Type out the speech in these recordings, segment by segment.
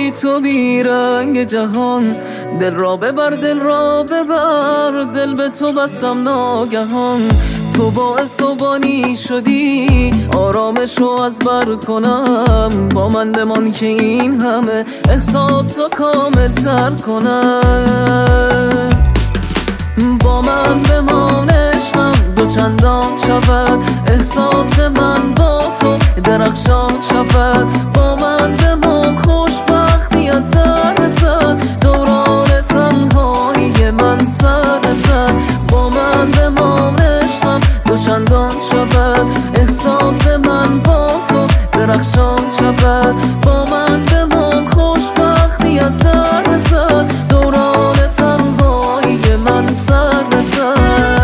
بی تو بی رنگ جهان. دل را ببر دل را ببر، دل به تو بستم ناگهان. تو باعث و بانی شدی آرامش رو از بر کنم. با من بمان که این همه احساس رو کامل تر کنم. با من بمان عشقم دو چندان شود، احساس من با تو درخشان شود. با من بمان خوشبختی از در رسد، دوران تنهایی من سر رسد. با من بمان عشقم دو چندان شود، احساس من با تو درخشان شود. با من بمان خوشبختی از در رسد، دوران تنهایی من سر رسد.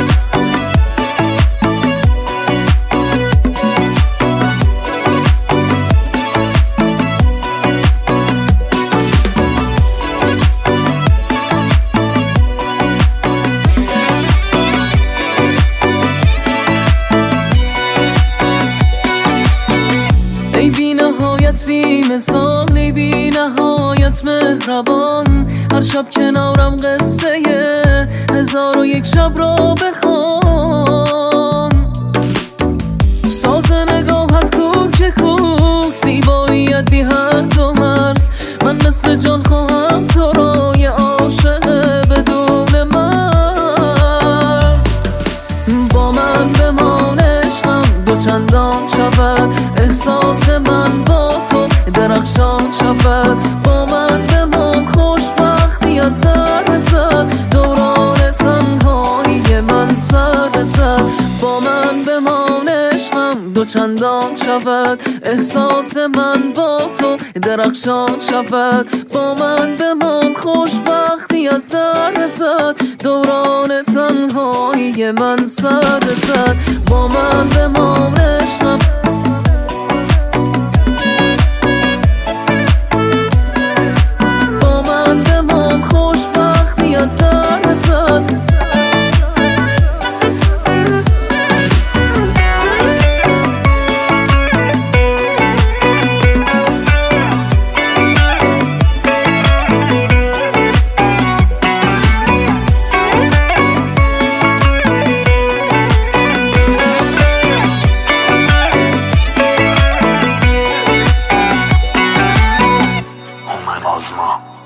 ای بی نهایت بی مثال، ای بی نهایت مهربان. هر شب کنارم قصه 1001 شب را بخوان. ساز نگاهت کوک کوک، زیباییت بی حد و مرز. من مثل جان خواهم تو را، یه عاشق بدون مرز. با من بمان عشقم دو چندان شود، احساس من با تو درخشان شود. با من بمان خوشبختی از در رسد، دوران تنهایی من سر رسد. با من بمان عشقم دو چندان شود، احساس من با تو درخشان شود. با من بمان خوشبختی از در رسد، دوران تنهایی من سر رسد. با من بمان عشقم از در رسد. Omar Ozma.